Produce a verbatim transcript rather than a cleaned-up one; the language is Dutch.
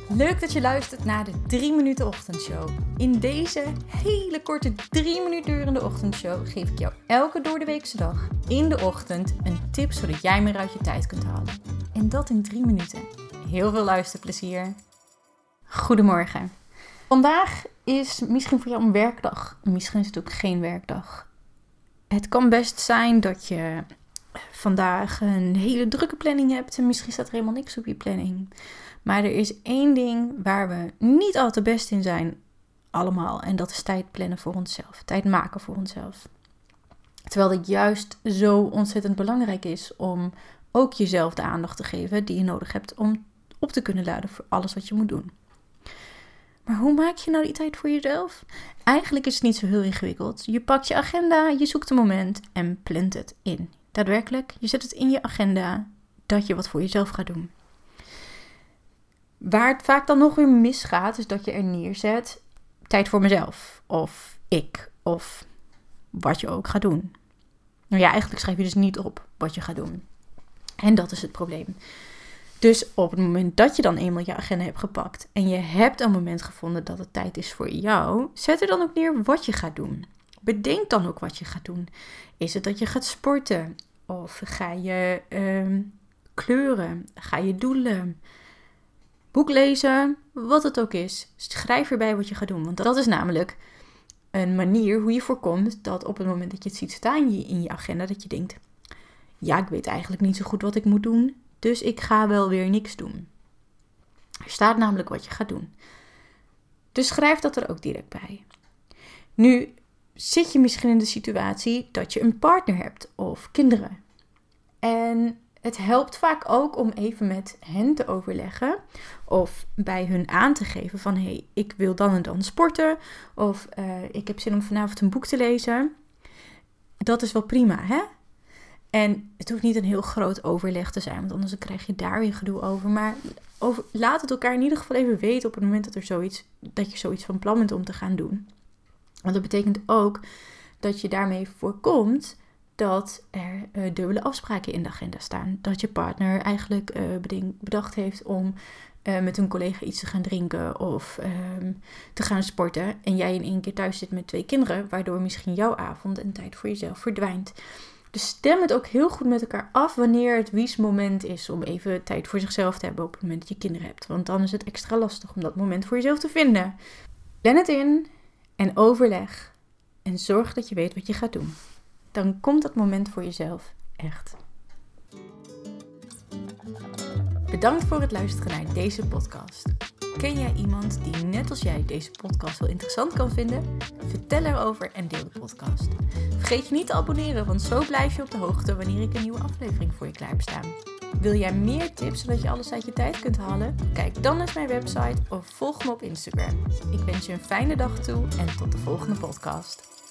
Leuk dat je luistert naar de drie minuten ochtendshow. In deze hele korte drie minuten durende ochtendshow geef ik jou elke doordeweekse dag in de ochtend een tip zodat jij meer uit je tijd kunt halen. En dat in drie minuten. Heel veel luisterplezier. Goedemorgen. Vandaag is misschien voor jou een werkdag. Misschien is het ook geen werkdag. Het kan best zijn dat je vandaag een hele drukke planning hebt en misschien staat er helemaal niks op je planning. Maar er is één ding waar we niet al te best in zijn, allemaal. En dat is tijd plannen voor onszelf. Tijd maken voor onszelf. Terwijl het juist zo ontzettend belangrijk is om ook jezelf de aandacht te geven die je nodig hebt om op te kunnen laden voor alles wat je moet doen. Maar hoe maak je nou die tijd voor jezelf? Eigenlijk is het niet zo heel ingewikkeld. Je pakt je agenda, je zoekt een moment en plant het in. Daadwerkelijk, je zet het in je agenda dat je wat voor jezelf gaat doen. Waar het vaak dan nog weer misgaat, is dat je er neerzet tijd voor mezelf. Of ik. Of wat je ook gaat doen. Nou ja, eigenlijk schrijf je dus niet op wat je gaat doen. En dat is het probleem. Dus op het moment dat je dan eenmaal je agenda hebt gepakt en je hebt een moment gevonden dat het tijd is voor jou, zet er dan ook neer wat je gaat doen. Bedenk dan ook wat je gaat doen. Is het dat je gaat sporten? Of ga je uh, kleuren? Ga je doelen? Boek lezen? Wat het ook is. Schrijf erbij wat je gaat doen. Want dat is namelijk een manier hoe je voorkomt dat op het moment dat je het ziet staan in je, in je agenda, dat je denkt, ja, ik weet eigenlijk niet zo goed wat ik moet doen, dus ik ga wel weer niks doen. Er staat namelijk wat je gaat doen. Dus schrijf dat er ook direct bij. Nu zit je misschien in de situatie dat je een partner hebt of kinderen. En het helpt vaak ook om even met hen te overleggen of bij hun aan te geven van, hé, hey, ik wil dan en dan sporten of uh, ik heb zin om vanavond een boek te lezen. Dat is wel prima, hè? En het hoeft niet een heel groot overleg te zijn, want anders krijg je daar weer gedoe over. Maar over, laat het elkaar in ieder geval even weten op het moment dat, er zoiets, dat je zoiets van plan bent om te gaan doen. Want dat betekent ook dat je daarmee voorkomt dat er uh, dubbele afspraken in de agenda staan. Dat je partner eigenlijk uh, beding, bedacht heeft om uh, met een collega iets te gaan drinken of uh, te gaan sporten. En jij in één keer thuis zit met twee kinderen, waardoor misschien jouw avond en tijd voor jezelf verdwijnt. Dus stem het ook heel goed met elkaar af wanneer het wies moment is om even tijd voor zichzelf te hebben op het moment dat je kinderen hebt. Want dan is het extra lastig om dat moment voor jezelf te vinden. Plan het in en overleg en zorg dat je weet wat je gaat doen. Dan komt dat moment voor jezelf echt. Bedankt voor het luisteren naar deze podcast. Ken jij iemand die net als jij deze podcast wel interessant kan vinden? Vertel erover en deel de podcast. Vergeet je niet te abonneren, want zo blijf je op de hoogte wanneer ik een nieuwe aflevering voor je klaar heb staan. Wil jij meer tips zodat je alles uit je tijd kunt halen? Kijk dan eens mijn website of volg me op Instagram. Ik wens je een fijne dag toe en tot de volgende podcast.